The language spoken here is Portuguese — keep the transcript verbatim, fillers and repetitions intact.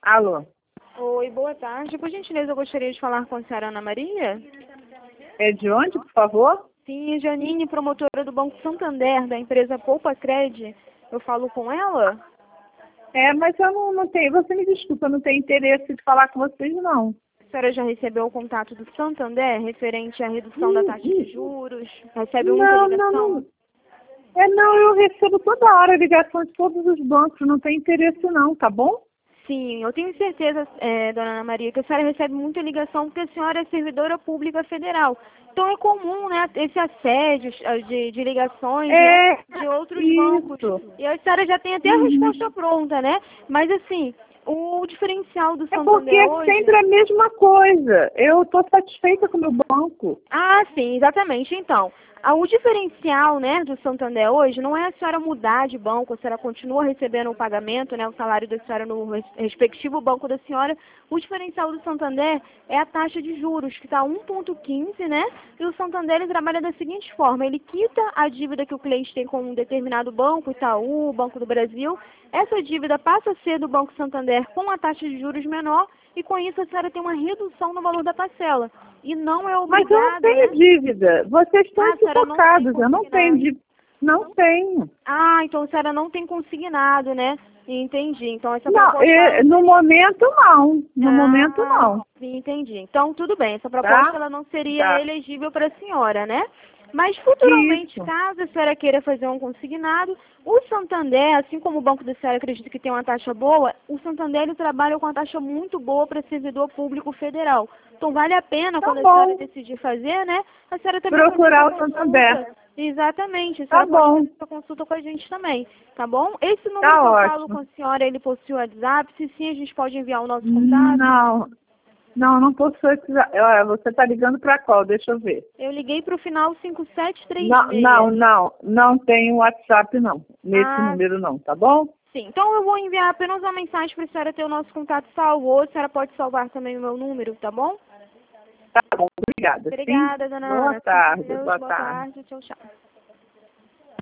Alô? Oi, boa tarde. Por gentileza, eu gostaria de falar com a senhora Ana Maria. É de onde, por favor? Sim, Janine, promotora do Banco Santander, da empresa Poupa Cred. Eu falo com ela? É, mas eu não, não tenho, você me desculpa, eu não tenho interesse de falar com vocês, não. A senhora já recebeu o contato do Santander referente à redução da taxa de juros? Recebe muita Não, ligação? não, não. É, não, eu recebo toda hora ligação de todos os bancos, não tem interesse não, tá bom? Sim, eu tenho certeza, é, dona Ana Maria, que a senhora recebe muita ligação porque a senhora é servidora pública federal. Então é comum, né, esse assédio de, de ligações, É, né, de outros bancos. isso. E a senhora já tem até a Uhum. resposta pronta, né? Mas assim, o diferencial do É porque Santander é hoje... sempre a mesma coisa. Eu estou satisfeita com o meu banco. Ah, sim, exatamente. Então, a- o diferencial, né, do Santander hoje não é a senhora mudar de banco, a senhora continua recebendo o pagamento, né, o salário da senhora no res- respectivo banco da senhora. O diferencial do Santander é a taxa de juros, que está um vírgula quinze, né? E o Santander ele trabalha da seguinte forma: ele quita a dívida que o cliente tem com um determinado banco, Itaú, Banco do Brasil. Essa dívida passa a ser do Banco Santander com a taxa de juros menor e com isso a senhora tem uma redução no valor da parcela. E não é Mas eu não obrigada, tenho né? dívida. Vocês estão Ah, a senhora não tem equivocados. Eu não tenho consignado. dívida. Não tenho. Ah, então a senhora não tem consignado, né? Entendi. Então essa Não, proposta ela é, não no seria... momento não. No momento Ah, não. sim, entendi. Então tudo bem. Essa proposta Tá? ela não seria Tá. elegível para a senhora, né? Mas futuramente, Isso. caso a senhora queira fazer um consignado, o Santander, assim como o Banco da Senhora acredita que tem uma taxa boa, o Santander ele trabalha com uma taxa muito boa para servidor público federal. Então vale a pena, Tá quando a senhora bom. decidir fazer, né, a senhora também fazer Procurar essa o Santander. consulta. Exatamente, a Tá senhora pode bom. fazer essa consulta com a gente também, tá bom? Esse número Tá que eu falo com ótimo. a senhora, ele possui o WhatsApp, se sim, a gente pode enviar o nosso contato. Não. Não, não posso precisar. Olha, você está ligando para qual? Deixa eu ver. Eu liguei para o final cinco sete três Não, não, seis. não. Não tem WhatsApp, não. Nesse Ah, número, não. Tá bom? sim. Então eu vou enviar apenas uma mensagem para a senhora ter o nosso contato salvo. Ou a senhora pode salvar também o meu número, tá bom? Tá bom. Obrigada. Sim. Obrigada, dona Boa Ana. Com tarde. Deus, Boa boa tarde. tarde. Tchau, tchau.